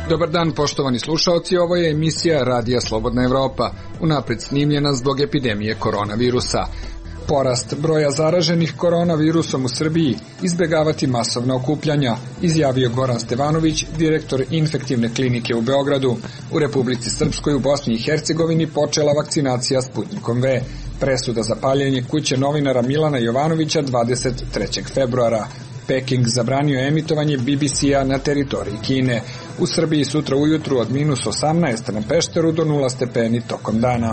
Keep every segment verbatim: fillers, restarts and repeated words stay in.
Dobar dan, poštovani slušaoci, ovo je emisija Radija Slobodna Evropa, unapred snimljena zbog epidemije koronavirusa. Porast broja zaraženih koronavirusom u Srbiji, izbegavati masovna okupljanja, izjavio Goran Stevanović, direktor infektivne klinike u Beogradu. U Republici Srpskoj u Bosni i Hercegovini počela vakcinacija Sputnikom V. Presuda za paljenje kuće novinara Milana Jovanovića dvadeset trećeg februara. Peking zabranio emitovanje B B C-a na teritoriji Kine. U Srbiji sutra ujutru od minus osamnaest na Pešteru do nula stepeni tokom dana.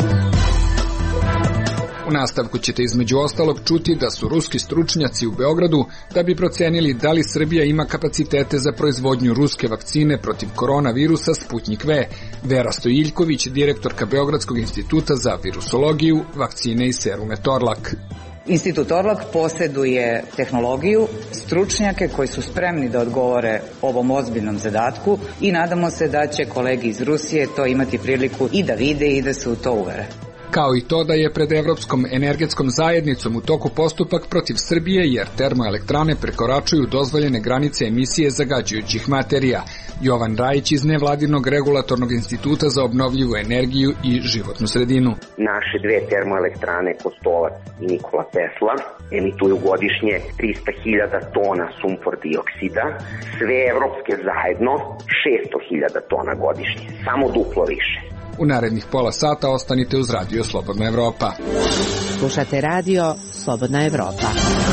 U nastavku ćete između ostalog čuti da su ruski stručnjaci u Beogradu da bi procenili da li Srbija ima kapacitete za proizvodnju ruske vakcine protiv koronavirusa Sputnik V. Vera Stojiljković, direktorka Beogradskog instituta za virusologiju, vakcine i serume Torlak. Institut Torlak posjeduje tehnologiju, stručnjake koji su spremni da odgovore ovom ozbiljnom zadatku i nadamo se da će kolegi iz Rusije to imati priliku i da vide i da se u to uvere. Kao i to da je pred Evropskom energetskom zajednicom u toku postupak protiv Srbije jer termoelektrane prekoračuju dozvoljene granice emisije zagađujućih materija. Jovan Rajić iz nevladinog regulatornog instituta za obnovljivu energiju i životnu sredinu. Naše dve termoelektrane Kostolac i Nikola Tesla emituju godišnje trista hiljada tona sumpor dioksida, sve evropske zajedno šesto hiljada tona godišnje, samo duplo više. U narednih pola sata ostanite uz Radio Slobodna Evropa. Slušate Radio Slobodna Evropa.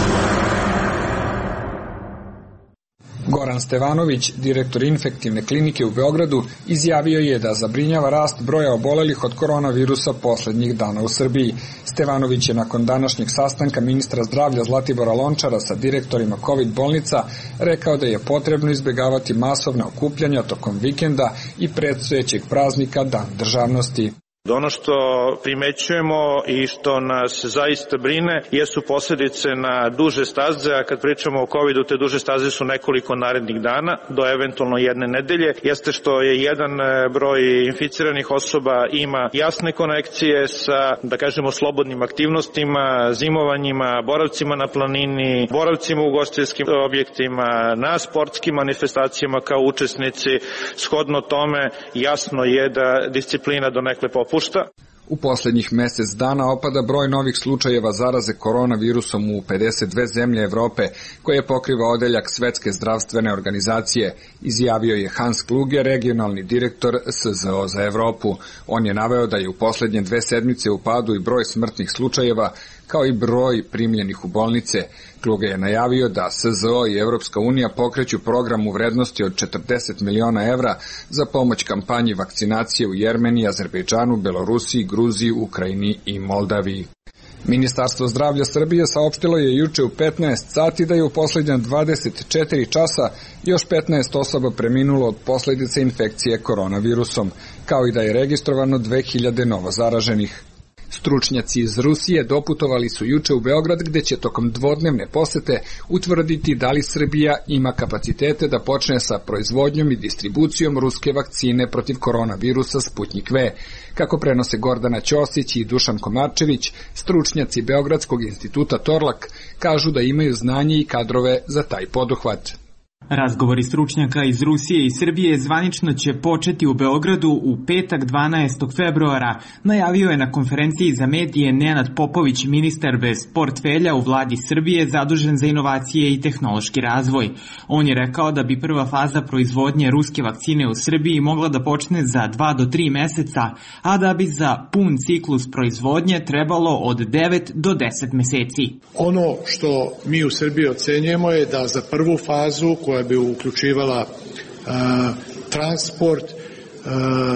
Goran Stevanović, direktor infektivne klinike u Beogradu, izjavio je da zabrinjava rast broja obolelih od koronavirusa poslednjih dana u Srbiji. Stevanović je nakon današnjeg sastanka ministra zdravlja Zlatibora Lončara sa direktorima COVID bolnica rekao da je potrebno izbegavati masovna okupljanja tokom vikenda i predstojećeg praznika Dan državnosti. Ono što primećujemo i što nas zaista brine jesu posljedice na duže staze, a kad pričamo o covidu, te duže staze su nekoliko narednih dana, do eventualno jedne nedelje, jeste što je jedan broj inficiranih osoba ima jasne konekcije sa, da kažemo, slobodnim aktivnostima, zimovanjima, boravcima na planini, boravcima u ugostiteljskim objektima, na sportskim manifestacijama kao učesnici. Shodno tome, jasno je da disciplina donekle popušta. U poslednjih mesec dana opada broj novih slučajeva zaraze koronavirusom u pedeset dve zemlje Evrope, koje pokriva odeljak Svetske zdravstvene organizacije, izjavio je Hans Kluge, regionalni direktor S Z O za Evropu. On je naveo da je u poslednje dve sedmice u padu i broj smrtnih slučajeva, kao i broj primljenih u bolnice. Kluge je najavio da S Z O i Evropska unija pokreću program u vrednosti od četrdeset miliona evra za pomoć kampanji vakcinacije u Jermeniji, Azerbejdžanu, Belorusiji, Gruziji, Ukrajini i Moldaviji. Ministarstvo zdravlja Srbije saopštilo je juče u petnaest sati da je u poslednja dvadeset četiri časa još petnaest osoba preminulo od posledica infekcije koronavirusom, kao i da je registrovano dve hiljade novo zaraženih. Stručnjaci iz Rusije doputovali su juče u Beograd gde će tokom dvodnevne posete utvrditi da li Srbija ima kapacitete da počne sa proizvodnjom i distribucijom ruske vakcine protiv koronavirusa Sputnik V. Kako prenose Gordana Ćosić i Dušan Komarčević, stručnjaci Beogradskog instituta Torlak kažu da imaju znanje i kadrove za taj poduhvat. Razgovori stručnjaka iz Rusije i Srbije zvanično će početi u Beogradu u petak dvanaestog februara, najavio je na konferenciji za medije Nenad Popović, ministar bez portfelja u vladi Srbije zadužen za inovacije i tehnološki razvoj. On je rekao da bi prva faza proizvodnje ruske vakcine u Srbiji mogla da počne za dva do tri meseca, a da bi za pun ciklus proizvodnje trebalo od devet do deset meseci. Ono što mi u Srbiji ocenjujemo je da za prvu fazu koja bi uključivala uh, transport uh,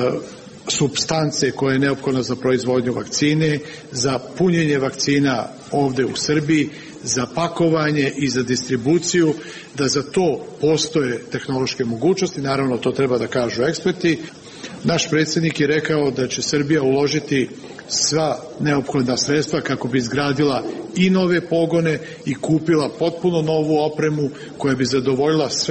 supstance koja je neophodna za proizvodnju vakcine, za punjenje vakcina ovde u Srbiji, za pakovanje i za distribuciju, da za to postoje tehnološke mogućnosti, naravno to treba da kažu eksperti. Naš predsjednik je rekao da će Srbija uložiti sva neophodna sredstva kako bi izgradila i nove pogone i kupila potpuno novu opremu koja bi zadovoljila sve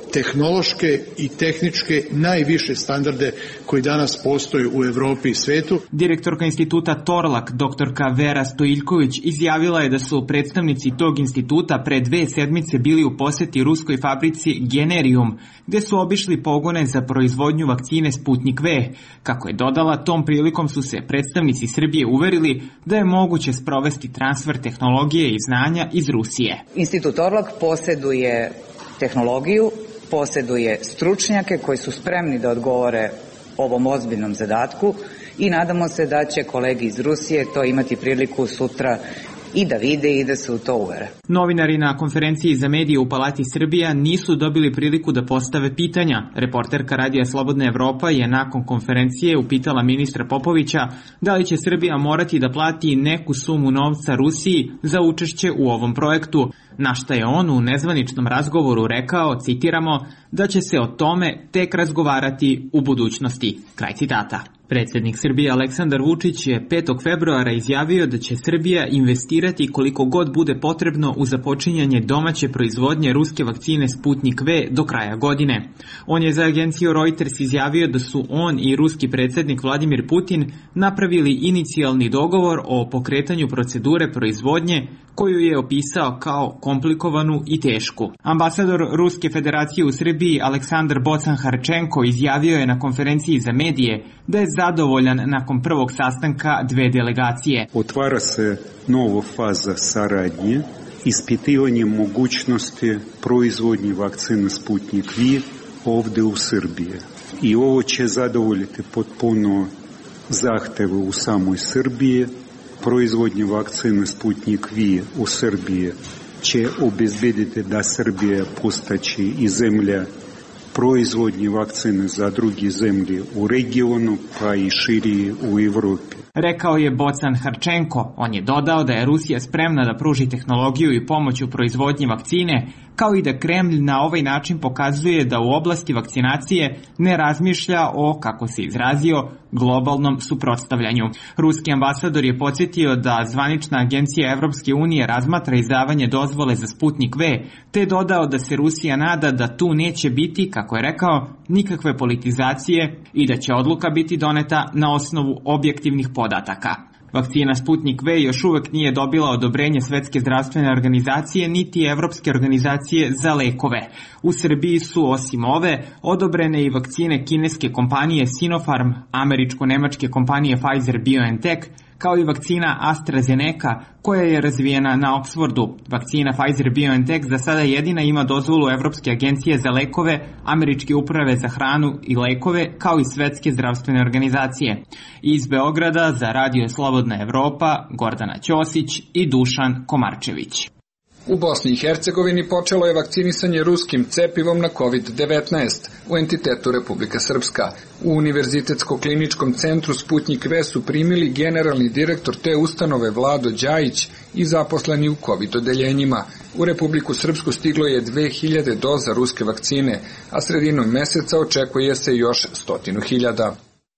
tehnološke i tehničke najviše standarde koji danas postoje u Evropi i svetu. Direktorka instituta Torlak, doktorka Vera Stojiljković, izjavila je da su predstavnici tog instituta pre dve sedmice bili u poseti ruskoj fabrici Generium, gde su obišli pogone za proizvodnju vakcine Sputnik V. Kako je dodala, tom prilikom su se predstavnici Srbije uverili da je moguće sprovesti transfer tehnologije i znanja iz Rusije. Institut Torlak poseduje tehnologiju, poseduje stručnjake koji su spremni da odgovore ovom ozbiljnom zadatku i nadamo se da će kolegi iz Rusije to imati priliku sutra i da vide i da se u to uvere. Novinari na konferenciji za medije u Palati Srbija nisu dobili priliku da postave pitanja. Reporterka Radija Slobodna Evropa je nakon konferencije upitala ministra Popovića da li će Srbija morati da plati neku sumu novca Rusiji za učešće u ovom projektu, na šta je on u nezvaničnom razgovoru rekao, citiramo, da će se o tome tek razgovarati u budućnosti. Kraj citata. Predsjednik Srbije Aleksandar Vučić je petog februara izjavio da će Srbija investirati koliko god bude potrebno u započinjanje domaće proizvodnje ruske vakcine Sputnik V do kraja godine. On je za agenciju Reuters izjavio da su on i ruski predsjednik Vladimir Putin napravili inicijalni dogovor o pokretanju procedure proizvodnje koju je opisao kao komplikovanu i tešku. Ambasador Ruske federacije u Srbiji Aleksandar Bocan-Harčenko izjavio je na konferenciji za medije da je zadovoljan nakon prvog sastanka dve delegacije. Otvara se nova faza saradnje, ispitivanje mogućnosti proizvodnje vakcine Sputnik V ovde u Srbiji. I ovo će zadovoljiti potpuno zahteve u samoj Srbiji. Proizvodnje vakcine Sputnik V u Srbiji će obezbediti da Srbija postaće i zemlja proizvodnje vakcine za druge zemlje u regionu, pa i širije u Evropi. Rekao je Bocan-Harčenko. On je dodao da je Rusija spremna da pruži tehnologiju i pomoć u proizvodnji vakcine, kao i da Kremlj na ovaj način pokazuje da u oblasti vakcinacije ne razmišlja o, kako se izrazio, globalnom suprotstavljanju. Ruski ambasador je podsjetio da zvanična agencija Evropske unije razmatra izdavanje dozvole za Sputnik V, te dodao da se Rusija nada da tu neće biti, kako je rekao, nikakve politizacije i da će odluka biti doneta na osnovu objektivnih podataka. Vakcina Sputnik V još uvek nije dobila odobrenje Svetske zdravstvene organizacije niti Evropske organizacije za lekove. U Srbiji su osim ove odobrene i vakcine kineske kompanije Sinopharm, američko-nemačke kompanije Pfizer-BioNTech, kao i vakcina AstraZeneca koja je razvijena na Oxfordu. Vakcina Pfizer-BioNTech za sada jedina ima dozvolu Evropske agencije za lekove, Američke uprave za hranu i lekove, kao i Svetske zdravstvene organizacije. Iz Beograda za Radio Slobodna Evropa, Gordana Ćosić i Dušan Komarčević. U Bosni i Hercegovini počelo je vakcinisanje ruskim cepivom na kovid devetnaest u entitetu Republika Srpska. U Univerzitetsko-kliničkom centru Sputnik V su primili generalni direktor te ustanove Vlado Đajić i zaposleni u kovid odeljenjima. U Republiku Srpsku stiglo je dve hiljade doza ruske vakcine, a sredinom meseca očekuje se još stotinu hiljada.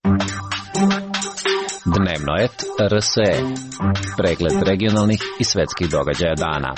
Dnevno et R S E. Pregled regionalnih i svetskih događaja dana.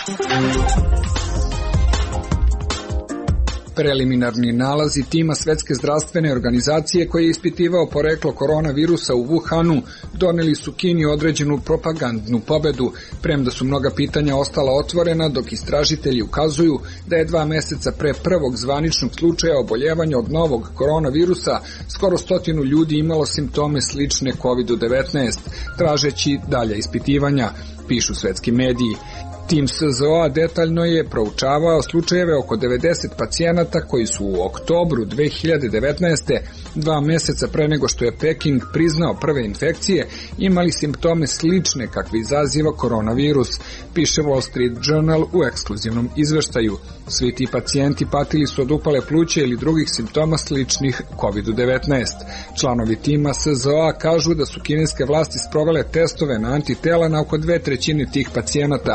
Preliminarni nalazi tima Svetske zdravstvene organizacije koji je ispitivao poreklo koronavirusa u Wuhanu doneli su Kini određenu propagandnu pobedu, premda su mnoga pitanja ostala otvorena, dok istražitelji ukazuju da je dva meseca pre prvog zvaničnog slučaja oboljevanja od novog koronavirusa skoro stotinu ljudi imalo simptome slične kovid devetnaest, tražeći dalja ispitivanja, pišu svetski mediji. Tim S Z O A detaljno je proučavao slučajeve oko devedeset pacijenata koji su u oktobru dve hiljade devetnaeste, dva meseca pre nego što je Peking priznao prve infekcije, imali simptome slične kakve izaziva koronavirus, piše Wall Street Journal u ekskluzivnom izveštaju. Svi ti pacijenti patili su od upale pluća ili drugih simptoma sličnih kovid devetnaest. Članovi tima S Z O A kažu da su kineske vlasti sprovele testove na antitela na oko dve trećine tih pacijenata, u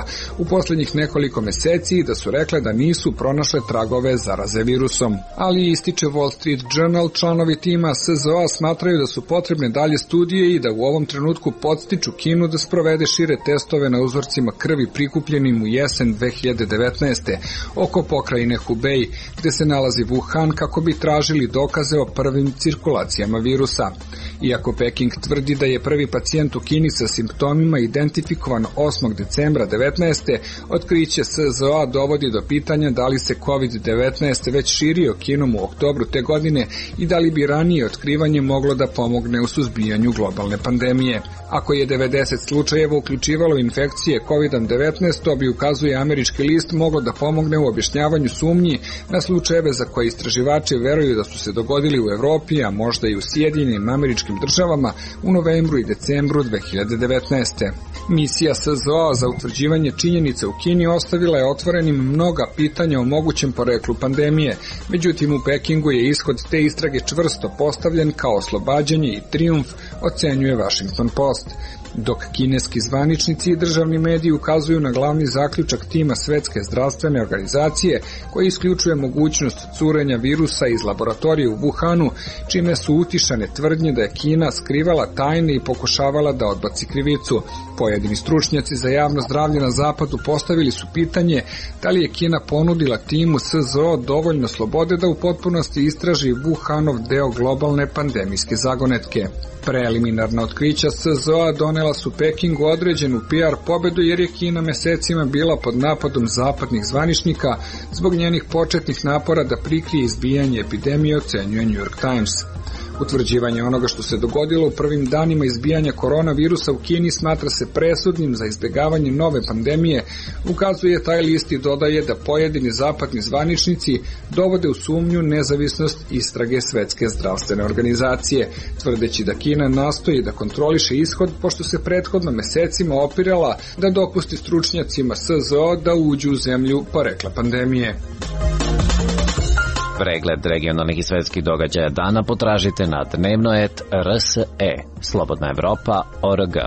posljednjih nekoliko meseci i da su rekle da nisu pronašle tragove zaraze virusom. Ali ističe Wall Street Journal, članovi tima S Z O A smatraju da su potrebne dalje studije i da u ovom trenutku podstiču Kinu da sprovede šire testove na uzorcima krvi prikupljenim u jesen dve hiljade devetnaeste. oko pokrajine Hubei, gde se nalazi Wuhan, kako bi tražili dokaze o prvim cirkulacijama virusa. Iako Peking tvrdi da je prvi pacijent u Kini sa simptomima identifikovan osmog decembra devetnaeste. otkriće S Z O A dovodi do pitanja da li se kovid devetnaest već širio Kinom u oktobru te godine i da li bi ranije otkrivanje moglo da pomogne u suzbijanju globalne pandemije. Ako je devedeset slučajeva uključivalo infekcije kovid devetnaest, to bi, ukazuje američki list, moglo da pomogne u objašnjavanju sumnji na slučajeve za koje istraživači veruju da su se dogodili u Evropi, a možda i u Sjedinjenim Američkim Državama u novembru i decembru dve hiljade devetnaeste. Misija S Z O A za utvrđivanje činjenica u Kini ostavila je otvorenim mnoga pitanja o mogućem poreklu pandemije. Međutim, u Pekingu je ishod te istrage čvrsto postavljen kao oslobađanje i trijumf, ocenjuje Washington Post. Dok kineski zvaničnici i državni mediji ukazuju na glavni zaključak tima Svetske zdravstvene organizacije, koji isključuje mogućnost curenja virusa iz laboratorije u Wuhanu, čime su utišane tvrdnje da je Kina skrivala tajne i pokušavala da odbaci krivicu. Pojedini stručnjaci za javno zdravlje na zapadu postavili su pitanje da li je Kina ponudila timu S Z O dovoljno slobode da u potpunosti istraži Wuhanov deo globalne pandemijske zagonetke. Preliminarna otkrića S Z O A donela su Pekingu određenu P R pobedu, jer je Kina mesecima bila pod napadom zapadnih zvaničnika zbog njenih početnih napora da prikrije izbijanje epidemije, ocenjuje New York Times. Utvrđivanje onoga što se dogodilo u prvim danima izbijanja koronavirusa u Kini smatra se presudnim za izbjegavanje nove pandemije, ukazuje taj list i dodaje da pojedini zapadni zvaničnici dovode u sumnju nezavisnost istrage Svetske zdravstvene organizacije, tvrdeći da Kina nastoji da kontroliše ishod, pošto se prethodno mesecima opirala da dopusti stručnjacima S Z O da uđu u zemlju porekla pandemije. Pregled regionalnih i svetskih događaja dana potražite na dnevnoet R S E, Slobodna Evropa, O R G.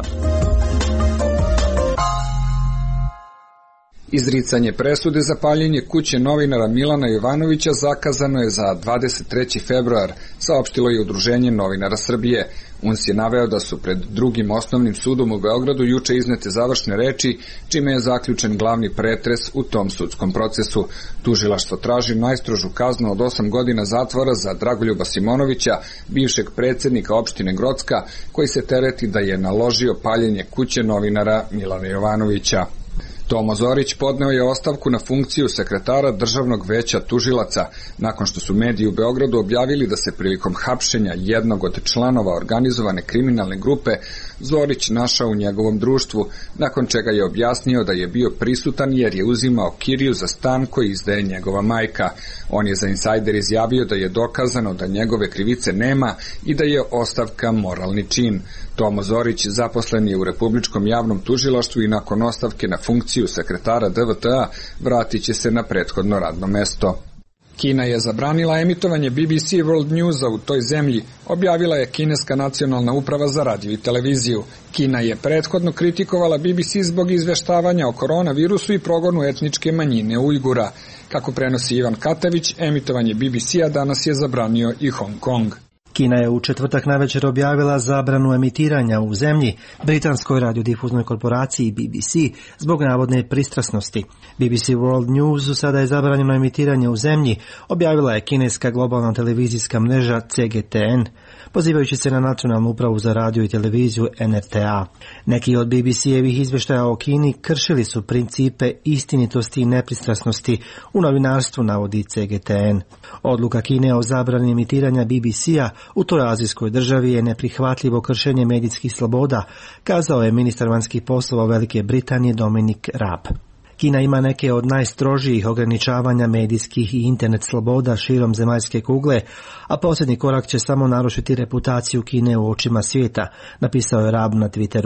Izricanje presude za paljenje kuće novinara Milana Jovanovića zakazano je za dvadeset treći februar, saopštilo je Udruženje novinara Srbije. U N S je naveo da su pred drugim osnovnim sudom u Beogradu juče iznete završne reči, čime je zaključen glavni pretres u tom sudskom procesu. Tužilaštvo traži najstrožu kaznu od osam godina zatvora za Dragoljuba Simonovića, bivšeg predsjednika opštine Grocka, koji se tereti da je naložio paljenje kuće novinara Milana Jovanovića. Tomo Zorić podneo je ostavku na funkciju sekretara Državnog veća tužilaca, nakon što su mediji u Beogradu objavili da se prilikom hapšenja jednog od članova organizovane kriminalne grupe Zorić našao u njegovom društvu, nakon čega je objasnio da je bio prisutan jer je uzimao kiriju za stan koji izdaje njegova majka. On je za Insider izjavio da je dokazano da njegove krivice nema i da je ostavka moralni čin. Tomo Zorić zaposlen je u Republičkom javnom tužilaštvu i nakon ostavke na funkciju sekretara D V T A vratit će se na prethodno radno mesto. Kina je zabranila emitovanje B B C World Newsa u toj zemlji, objavila je kineska nacionalna uprava za radio i televiziju. Kina je prethodno kritikovala B B C zbog izveštavanja o koronavirusu i progonu etničke manjine Ujgura. Kako prenosi Ivan Katavić, emitovanje B B C-a danas je zabranio i Hong Kong. Kina je u četvrtak navečer objavila zabranu emitiranja u zemlji britanskoj radiodifuznoj korporaciji B B C zbog navodne pristrasnosti. B B C World News sada je zabranjeno emitiranje u zemlji, objavila je kineska globalna televizijska mreža C G T N, pozivajući se na nacionalnu upravu za radio i televiziju N R T A. Neki od B B C-evih izveštaja o Kini kršili su principe istinitosti i nepristrasnosti u novinarstvu, navodi C G T N. Odluka Kine o zabrani emitiranja B B C-a u toj azijskoj državi je neprihvatljivo kršenje medijskih sloboda, kazao je ministar vanjskih poslova Velike Britanije Dominic Raab. Kina ima neke od najstrožijih ograničavanja medijskih i internet sloboda širom zemaljske kugle, a posljednji korak će samo narušiti reputaciju Kine u očima svijeta, napisao je Raab na Twitteru.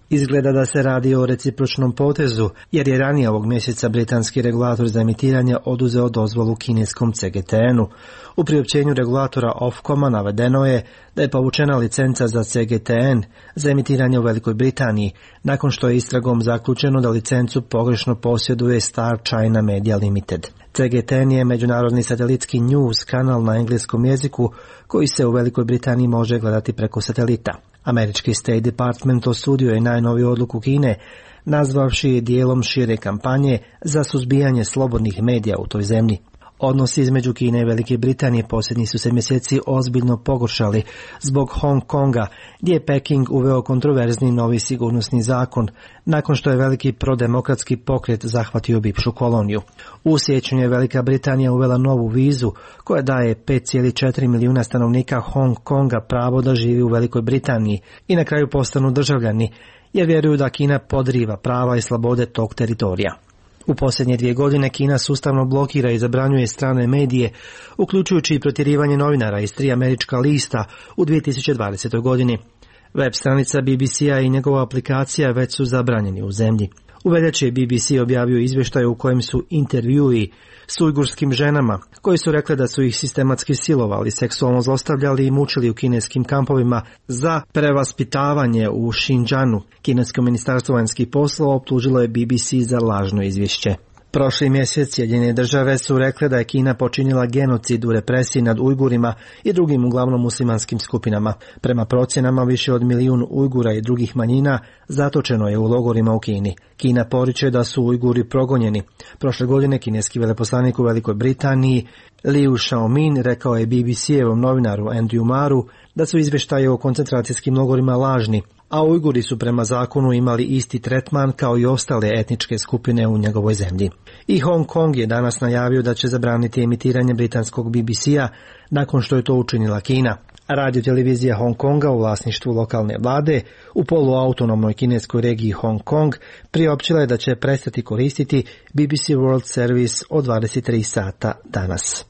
Izgleda da se radi o recipročnom potezu, jer je ranije ovog mjeseca britanski regulator za emitiranje oduzeo dozvolu kineskom C G T N-u. U priopćenju regulatora Ofcoma navedeno je da je povučena licenca za C G T N za emitiranje u Velikoj Britaniji, nakon što je istragom zaključeno da licencu pogrešno posjeduje Star China Media Limited. C G T N je međunarodni satelitski news kanal na engleskom jeziku koji se u Velikoj Britaniji može gledati preko satelita. Američki State Department osudio je najnoviju odluku Kine, nazvavši je dijelom šire kampanje za suzbijanje slobodnih medija u toj zemlji. Odnosi između Kine i Velike Britanije posljednjih su se mjeseci ozbiljno pogoršali zbog Hong Konga, gdje je Peking uveo kontroverzni novi sigurnosni zakon, nakon što je veliki prodemokratski pokret zahvatio bivšu koloniju. U siječnju je Velika Britanija uvela novu vizu koja daje pet zarez četiri milijuna stanovnika Hong Konga pravo da živi u Velikoj Britaniji i na kraju postanu državljani, jer vjeruju da Kina podriva prava i slobode tog teritorija. U posljednje dvije godine Kina sustavno blokira i zabranjuje strane medije, uključujući i protjerivanje novinara iz tri američka lista u dvije tisuće dvadesetoj godini. Web stranica B B C-a i njegova aplikacija već su zabranjeni u zemlji. U veljači je B B C objavio izvještaj u kojem su intervjui s ujgurskim ženama, koji su rekle da su ih sistematski silovali, seksualno zlostavljali i mučili u kineskim kampovima za prevaspitavanje u Xinjiangu. Kinesko ministarstvo vanjskih poslova optužilo je B B C za lažno izvješće. Prošli mjesec Sjedinjene države su rekle da je Kina počinila genocid u represiji nad Ujgurima i drugim uglavnom muslimanskim skupinama. Prema procjenama više od milijun Ujgura i drugih manjina zatočeno je u logorima u Kini. Kina poriče da su Ujguri progonjeni. Prošle godine kineski veleposlanik u Velikoj Britaniji Liu Xiaomin rekao je B B C-evom novinaru Andrew Maru da su izvještaje o koncentracijskim logorima lažni, a Ujguri su prema zakonu imali isti tretman kao i ostale etničke skupine u njegovoj zemlji. I Hong Kong je danas najavio da će zabraniti emitiranje britanskog B B C-a nakon što je to učinila Kina. Radio-televizija Hong Konga u vlasništvu lokalne vlade u poluautonomnoj kineskoj regiji Hong Kong priopćila je da će prestati koristiti B B C World Service od dvadeset tri sata danas.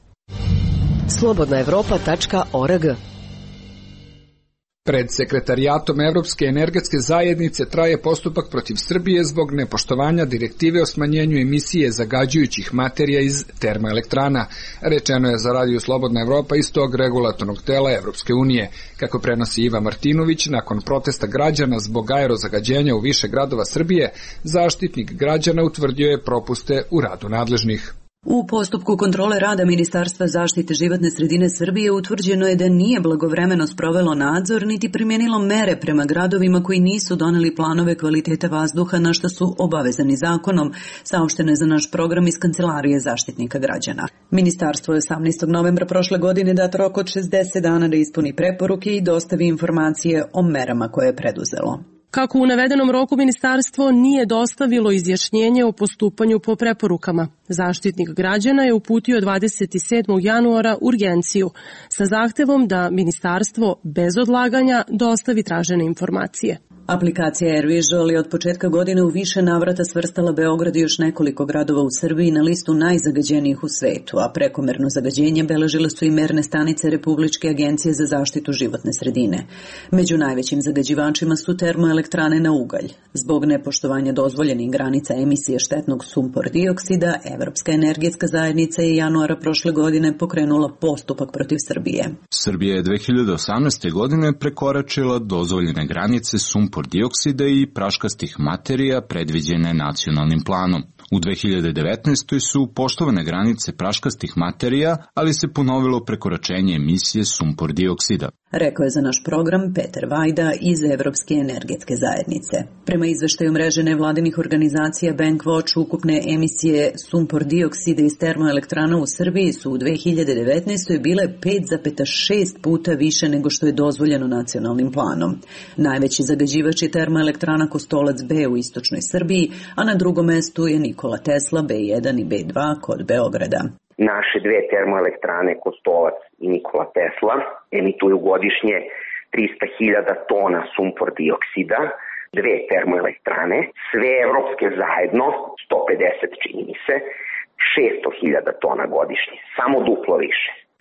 slobodna evropa tačka org. Pred sekretarijatom Evropske energetske zajednice traje postupak protiv Srbije zbog nepoštovanja direktive o smanjenju emisije zagađujućih materija iz termoelektrana, rečeno je za Radio Slobodna Evropa iz tog regulatornog tela Evropske unije. Kako prenosi Iva Martinović, nakon protesta građana zbog aerozagađenja u više gradova Srbije, zaštitnik građana utvrdio je propuste u radu nadležnih. U postupku kontrole rada Ministarstva zaštite životne sredine Srbije utvrđeno je da nije blagovremeno sprovelo nadzor niti primijenilo mere prema gradovima koji nisu doneli planove kvaliteta vazduha na što su obavezani zakonom, saopšteno je za naš program iz Kancelarije zaštitnika građana. Ministarstvo je osamnaestog novembra prošle godine dat rok od šezdeset dana da ispuni preporuke i dostavi informacije o merama koje je preduzelo. Kako u navedenom roku ministarstvo nije dostavilo izjašnjenje o postupanju po preporukama. Zaštitnik građana je uputio dvadeset sedmog januara urgenciju sa zahtevom da ministarstvo bez odlaganja dostavi tražene informacije. Aplikacija AirVisual je od početka godine u više navrata svrstala Beograd i još nekoliko gradova u Srbiji na listu najzagađenijih u svetu, a prekomerno zagađenje beležile su i merne stanice Republičke agencije za zaštitu životne sredine. Među najvećim zagađivačima su termoelektrane na ugalj. Zbog nepoštovanja dozvoljenih granica emisije štetnog sumpor dioksida, Evropska energetska zajednica je januara prošle godine pokrenula postupak protiv Srbije. Srbija je dve hiljade osamnaeste. godine prekoračila dozvoljene granice sumpor dioksida i praškastih materija predviđene nacionalnim planom. U dve hiljade devetnaestoj. su poštovane granice praškastih materija, ali se ponovilo prekoračenje emisije sumpor dioksida. Rekao je za naš program Peter Vajda iz Evropske energetske zajednice. Prema izveštaju mreže nevladinih organizacija Bankwatch, ukupne emisije sumpor dioksida iz termoelektrana u Srbiji su u dve hiljade devetnaestoj. bile pet zarez šest puta više nego što je dozvoljeno nacionalnim planom. Najveći zagađivač je termoelektrana Kostolac B u istočnoj Srbiji, a na drugom mestu je Nikola Tesla B jedan i B dva kod Beograda. Naše dve termoelektrane Kostolac i Nikola Tesla emituju godišnje trista hiljada tona sumpor dioksida. Dve termoelektrane, sve evropske zajedno, sto pedeset čini mi se, šesto hiljada tona godišnje, samo duplo više.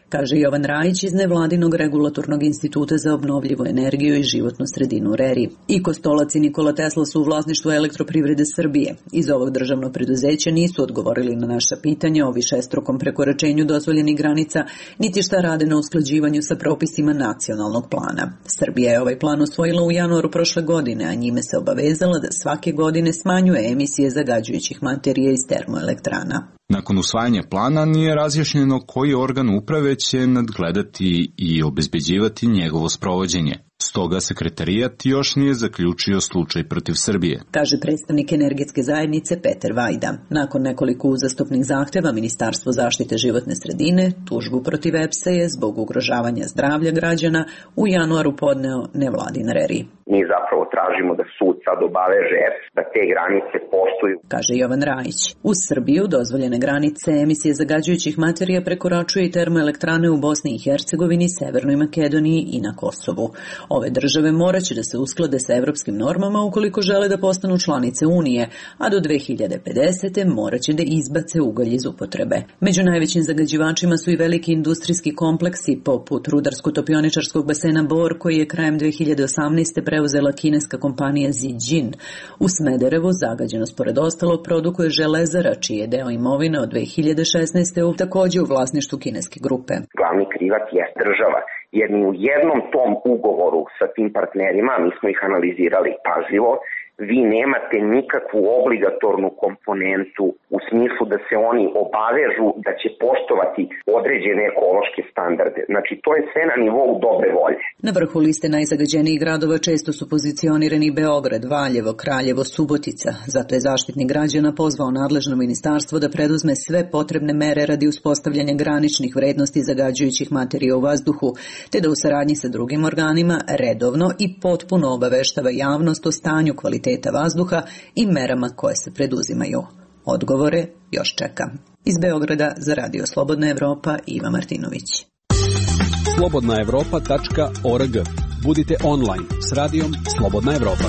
kaže Jovan Rajić iz nevladinog regulatornog instituta za obnovljivu energiju i životnu sredinu R E R I. I Kostolac i Nikola Tesla su u vlasništvu Elektroprivrede Srbije. Iz ovog državnog preduzeća nisu odgovorili na naša pitanja o višestrukom prekoračenju dozvoljenih granica, niti šta rade na usklađivanju sa propisima nacionalnog plana. Srbija je ovaj plan usvojila u januaru prošle godine, a njime se obavezala da svake godine smanjuje emisije zagađujućih materija iz termoelektrana. Nakon usvajanja plana nije razjašnjeno koji organ uprave će nadgledati i obezbeđivati njegovo sprovođenje. Stoga sekretarijat još nije zaključio slučaj protiv Srbije, kaže predstavnik energetske zajednice Peter Vajda. Nakon nekoliko uzastopnih zahteva, Ministarstvo zaštite životne sredine tužbu protiv E P S-a je zbog ugrožavanja zdravlja građana u januaru podneo nevladin R E R I. Mi zapravo tražimo da sud sad obaveže E P S da te granice poštuju, kaže Jovan Rajić. U Srbiju dozvoljene granice emisije zagađujućih materija prekoračuje i termoelektrane u Bosni i Hercegovini, Severnoj Makedoniji i na Kosovu. Ove države moraće da se usklade sa evropskim normama ukoliko žele da postanu članice Unije, a do dve hiljade pedesete moraće da izbace ugalj iz upotrebe. Među najvećim zagađivačima su i veliki industrijski kompleksi poput rudarsko-topioničarskog basena Bor, koji je krajem dve hiljade osamnaeste preuzela kineska kompanija Zijin. U Smederevu zagađenost pored ostalog produkuje Železara, čiji je deo imovine od dve hiljade šesnaeste u takođe u vlasništvu kineske grupe. Glavni krivac je država, jer ni u jednom tom ugovoru sa tim partnerima, mi smo ih analizirali pažljivo, vi nemate nikakvu obligatornu komponentu u smislu da se oni obavežu da će poštovati određene ekološke standarde. Znači, to je sve na nivou dobre volje. Na vrhu liste najzagađenijih gradova često su pozicionirani Beograd, Valjevo, Kraljevo, Subotica. Zato je Zaštitnik građana pozvao nadležno ministarstvo da preduzme sve potrebne mere radi uspostavljanja graničnih vrednosti zagađujućih materija u vazduhu, te da u saradnji sa drugim organima redovno i potpuno obaveštava javnost o stanju kvaliteta vazduha i merama koje se preduzimaju. Odgovore još čeka. Iz Beograda za Radio Slobodna Evropa, Iva Martinović. slobodna evropa tačka org. Budite online s radijom Slobodna Evropa.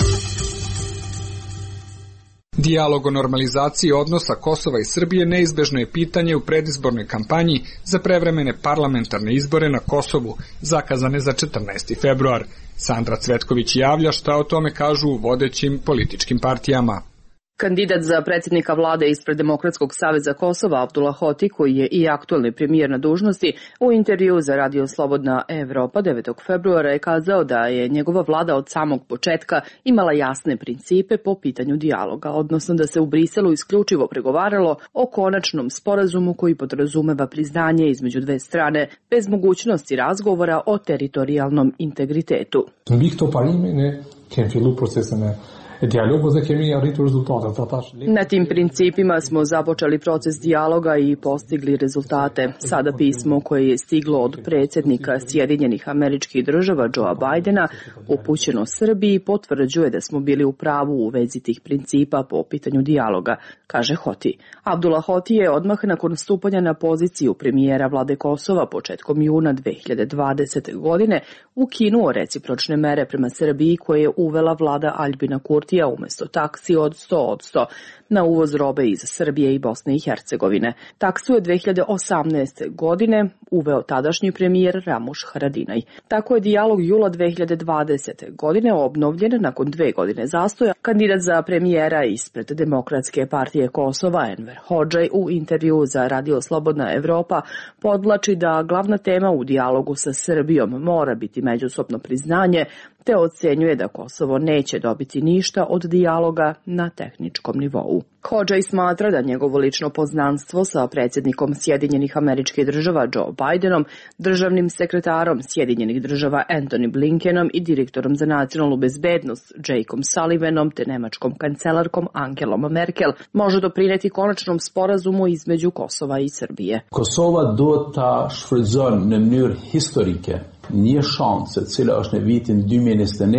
Dijalog o normalizaciji odnosa Kosova i Srbije neizbežno je pitanje u predizbornoj kampanji za prevremene parlamentarne izbore na Kosovu, zakazane za četrnaesti februar. Sandra Cvetković javlja šta o tome kažu u vodećim političkim partijama. Kandidat za predsjednika vlade ispred Demokratskog saveza Kosova, Abdullah Hoti, koji je i aktualni premijer na dužnosti, u intervju za Radio Slobodna Evropa devetog februara je kazao da je njegova vlada od samog početka imala jasne principe po pitanju dijaloga, odnosno da se u Briselu isključivo pregovaralo o konačnom sporazumu koji podrazumeva priznanje između dve strane bez mogućnosti razgovora o teritorijalnom integritetu. Mbi këto parime ne kemi filluar procesin e dijalogu dhe kemi arritur rezultate. Na tim principima smo započeli proces dijaloga i postigli rezultate. Sada pismo koje je stiglo od predsjednika Sjedinjenih Američkih Država Joea Bidena upućeno Srbiji potvrđuje da smo bili u pravu u vezi tih principa po pitanju dijaloga, kaže Hoti. Abdullah Hoti je odmah nakon stupanja na poziciju premijera vlade Kosova početkom juna dve hiljade dvadesete. godine ukinuo recipročne mere prema Srbiji koje je uvela vlada Aljbina Kurtija umjesto taksi od sto posto na uvoz robe iz Srbije i Bosne i Hercegovine. Taksu je dve hiljade osamnaeste. godine uveo tadašnji premijer Ramuš Haradinaj. Tako je dijalog jula dve hiljade dvadesete. godine obnovljen nakon dve godine zastoja. Kandidat za premijera ispred Demokratske partije Kosova Enver Hodžaj u intervju za Radio Slobodna Evropa podvlači da glavna tema u dijalogu sa Srbijom mora biti međusobno priznanje, te ocenjuje da Kosovo neće dobiti ništa od dijaloga na tehničkom nivou. Hodžaj smatra da njegovo lično poznanstvo sa predsjednikom Sjedinjenih Američkih Država Joe Bidenom, državnim sekretarom Sjedinjenih Država Antony Blinkenom i direktorom za nacionalnu bezbednost Jakeom Sullivanom te nemačkom kancelarkom Angelom Merkel može doprineti konačnom sporazumu između Kosova i Srbije. Kosova duhet ta shfrytëzon në mënyrë historike një shanse, cila është në vitin dy mijë e njëzet e një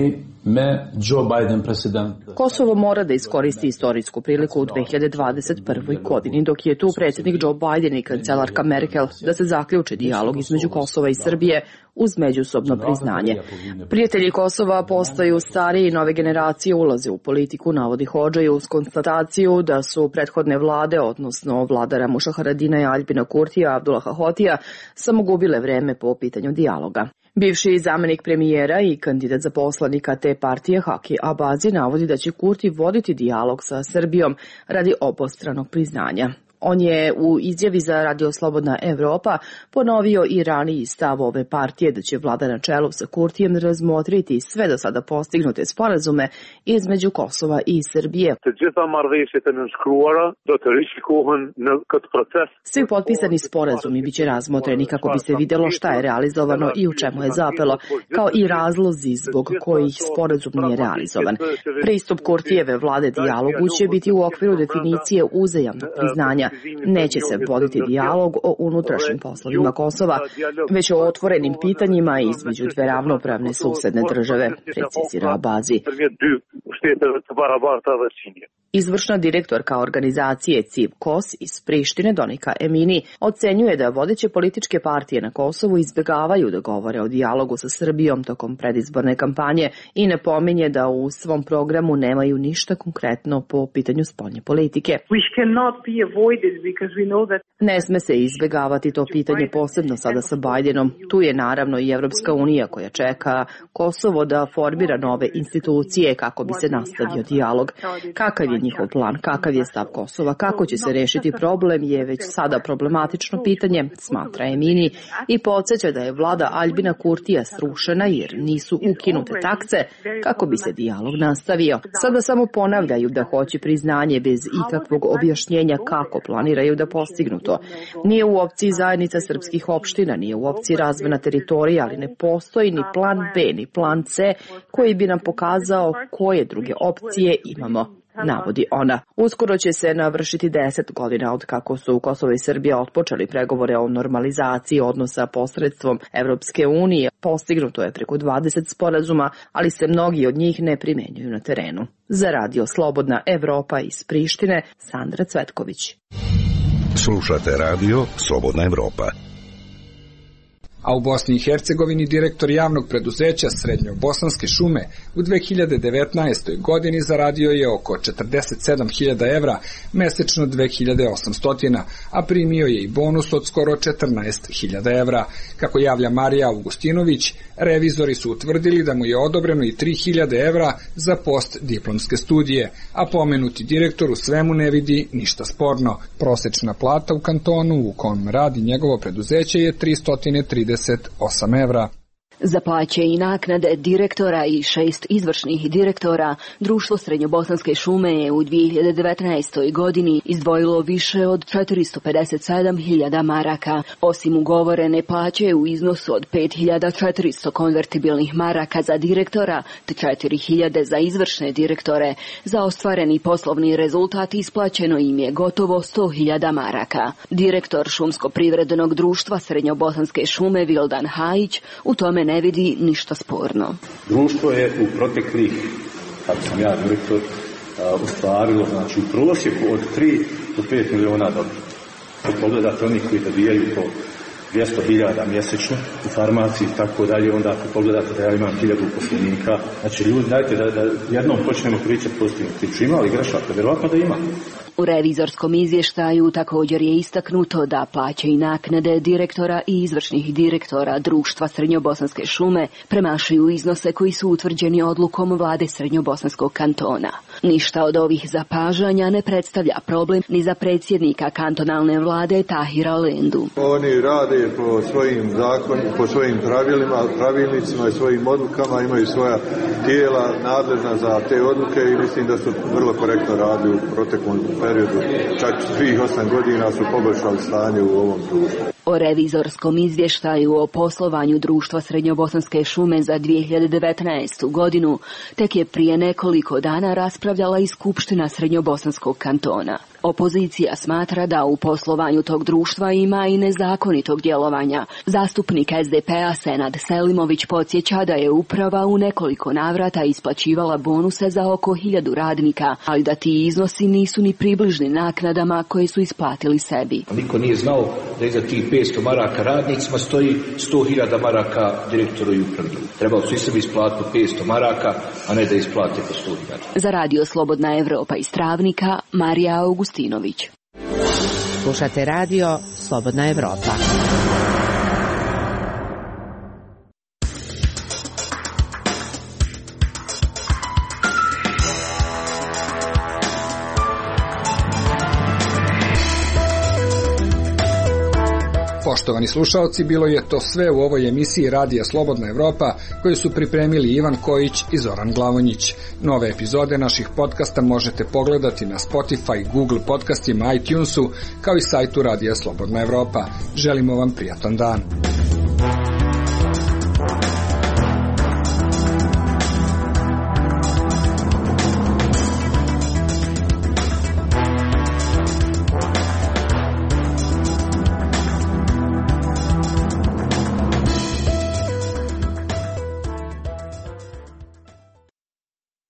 me Joe Biden president. Kosovo mora da iskoristi istorijsku priliku u dve hiljade dvadeset prvoj godini, dok je tu predsjednik Joe Biden i kancelarka Merkel, da se zaključi dijalog između Kosova i Srbije uz međusobno priznanje. Prijatelji Kosova postaju stariji i nove generacije ulaze u politiku, navodi Hodžaj uz konstataciju da su prethodne vlade, odnosno vlada Ramuša Haradina i Aljbina Kurtija, Abdullaha Hotija, samo gubile vreme po pitanju dijaloga. Bivši zamenik premijera i kandidat za poslanika te partije Haki Abazi navodi da će Kurti voditi dijalog sa Srbijom radi obostranog priznanja. On je u izjavi za Radio Slobodna Evropa ponovio i raniji stav ove partije da će vlada na čelu sa Kurtijem razmotriti sve do sada postignute sporazume između Kosova i Srbije. Svi potpisani sporazumi biće razmotreni kako bi se vidjelo šta je realizovano i u čemu je zapelo, kao i razlozi zbog kojih sporazum nije realizovan. Pristup Kurtijeve vlade dijalogu će biti u okviru definicije uzajamnog priznanja. Neće se voditi dijalog o unutrašnjim poslovima Kosova, već o otvorenim pitanjima između dve ravnopravne susedne države, precizira Abazi. Izvršna direktorka organizacije C I V Kos iz Prištine, Donika Emini, ocenjuje da vodeće političke partije na Kosovu izbjegavaju da govore o dijalogu sa Srbijom tokom predizborne kampanje i napominje da u svom programu nemaju ništa konkretno po pitanju spoljne politike. Ne sme se izbjegavati to pitanje, posebno sada sa Bajdenom. Tu je naravno i Evropska unija koja čeka Kosovo da formira nove institucije kako bi se nastavio dijalog. Kakav je njihov plan, kakav je stav Kosova, kako će se rešiti problem je već sada problematično pitanje, smatra Emini, i podsjeća da je vlada Aljbina Kurtija srušena jer nisu ukinute takse kako bi se dijalog nastavio. Sada samo ponavljaju da hoće priznanje bez ikakvog objašnjenja kako planiraju da postignu to. Nije u opciji zajednica srpskih opština, nije u opciji razvojna teritorija, ali ne postoji ni plan B, ni plan C koji bi nam pokazao koje druge opcije imamo, navodi ona. Uskoro će se navršiti deset godina od kako su Kosovo i Srbija otpočeli pregovore o normalizaciji odnosa posredstvom Evropske unije. Postignuto je preko dvadeset sporazuma, ali se mnogi od njih ne primenjuju na terenu. Za Radio Slobodna Evropa iz Prištine, Sandra Cvetković. Slušate Radio Slobodna Evropa. A u Bosni i Hercegovini direktor javnog preduzeća Srednjobosanske šume u dve hiljade devetnaestoj godini zaradio je oko četrdeset sedam hiljada evra, mesečno dve hiljade osamsto, a primio je i bonus od skoro četrnaest hiljada evra. Kako javlja Marija Augustinović, revizori su utvrdili da mu je odobreno i tri hiljade evra za postdiplomske studije, a pomenuti direktor u svemu ne vidi ništa sporno. Prosečna plata u kantonu u kom radi njegovo preduzeće je tristo trideset osam evra. Za plaće i naknade direktora i šest izvršnih direktora, Društvo Srednjobosanske šume je u dve hiljade devetnaestoj godini izdvojilo više od četiristo pedeset sedam hiljada maraka. Osim ugovorene plaće u iznosu od pet hiljada četiristo konvertibilnih maraka za direktora te četiri hiljade za izvršne direktore, za ostvareni poslovni rezultat isplaćeno im je gotovo sto hiljada maraka. Direktor Šumsko-privrednog društva Srednjobosanske šume Vildan Hajić u tome ne vidi ništa sporno. Društvo je u proteklih, kako sam ja direktor, ostvarilo, znači u prosjeku od tri do pet miliona dobrih. Kad pogledate onih koji dobijaju po dvjesto hiljada mjesečno u farmaciji i tako dalje, onda ako pogledate da ja imam hiljadu uposlenika, znači ljudi, dajte da, da jednom počnemo pričati pozitivno priču. Ima li grešaka? Vjerovatno da ima. U revizorskom izvještaju također je istaknuto da plaće i naknade direktora i izvršnih direktora Društva Srednjobosanske šume premašuju iznose koji su utvrđeni odlukom vlade Srednjobosanskog kantona. Ništa od ovih zapažanja ne predstavlja problem ni za predsjednika kantonalne vlade Tahira Lendu. Oni rade po svojim zakonima, po svojim pravilima, pravilnicima i svojim odlukama, imaju svoja tijela nadležna za te odluke i mislim da su vrlo korektno radili u proteklom periodu. Čak svih osam godina su poboljšali stanje u ovom društvu. O revizorskom izvještaju o poslovanju Društva Srednjobosanske šume za dve hiljade devetnaestu godinu tek je prije nekoliko dana raspravljala i Skupština Srednjobosanskog kantona. Opozicija smatra da u poslovanju tog društva ima i nezakonitog djelovanja. Zastupnik es de pe a Senad Selimović podsjeća da je uprava u nekoliko navrata isplaćivala bonuse za oko hiljadu radnika, ali da ti iznosi nisu ni približni naknadama koje su isplatili sebi. Niko nije znao da iza tih petsto maraka radnicima stoji sto hiljada maraka direktoru i upravi. Trebalo su i sebi isplatiti petsto maraka, a ne da isplate po sto hiljada. Za Radio Slobodna Evropa iz Travnika, Marija Augustinović. Slušate Radio Slobodna Evropa. Poštovani slušaoci, bilo je to sve u ovoj emisiji Radija Slobodna Evropa koju su pripremili Ivan Kojić i Zoran Glavonjić. Nove epizode naših podcasta možete pogledati na Spotify, Google podcastima, iTunesu, kao i sajtu Radija Slobodna Evropa. Želimo vam prijatan dan.